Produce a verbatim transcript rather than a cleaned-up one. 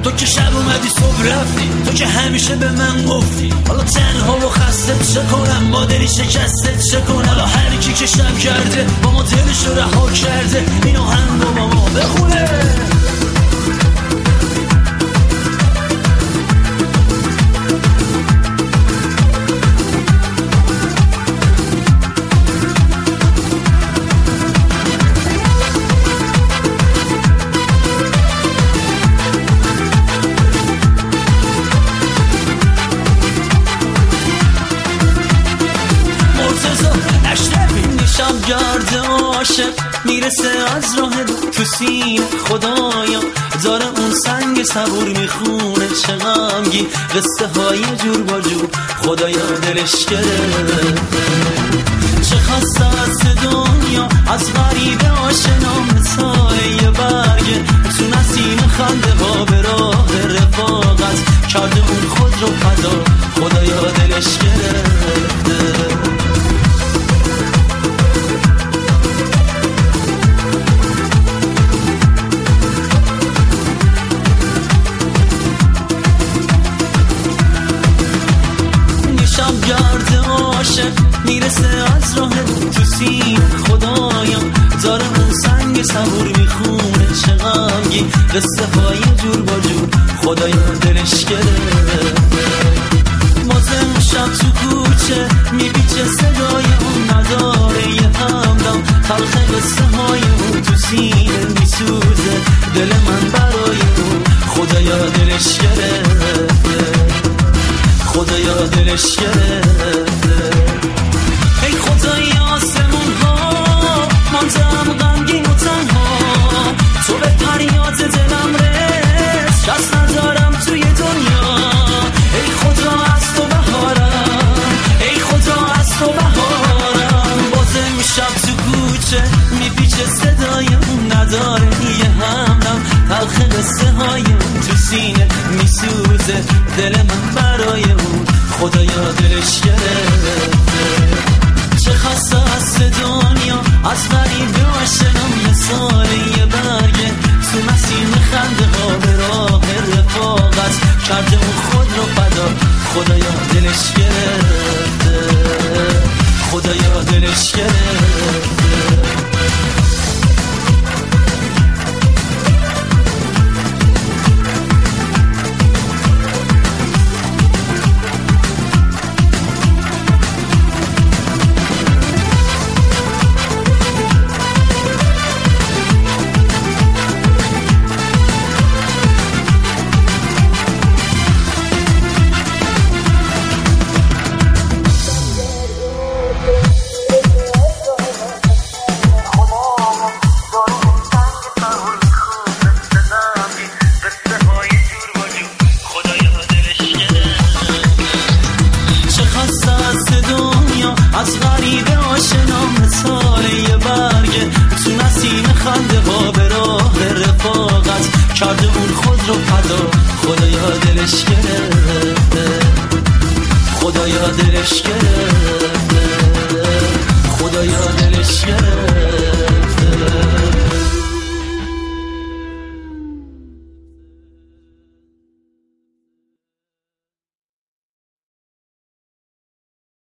تو که شب اومدی صبح رفتی، تو که همیشه به من گفتی حالا تنها و خسته چه کنم، مادری شکسته چه کنم. حالا هر کی که شب کرده با ما دلش رو رها کرده، اینو هم با ما بخونه. گرد عاشق میرسه از راه تو سینه، خدایا داره اون سنگ صبور میخونه. چه غمگین قصه های جور با جور، خدایا دلش گرفت. چه خسته از دنیا از غریب آشنا، مثال یه برگه تو نسیم خنده ها به راه رفاقت کرده اون خود رو فدا، خدایا دلش گرفت. گرد عاشق میرسه از راه تو سینه، خدایا داره اون سنگ صبور میخونه. چه غمگین قصه های جور با جور، خدایا دلش گرفت. مازم شب تو کوچه میپیچه صدای اون، نداره یه همدم تلخ قصه های اون تو سینه میسوزه دل من برای اون، خدایا دلش گرفت. خدایا دلش گرفته. ای خدای آسمون ها ماندم غمگین و تنها، تو به فریاد دلم رس کس ندارم توی دنیا. ای خدا از تو بهارم، ای خدا از تو بهارم. بازم شب تو کوچه میپیچه صدای اون، نداره یه همدم تلخ قصه های اون تو سینه میسوزه دل من برای اون، خدایا دلش گرفته. چه خسته از دنیا از غریب آشنا، مثال یه برگه تو نسیم خنده ها به راه رفاقت کرده اون خود رو فدا، خدایا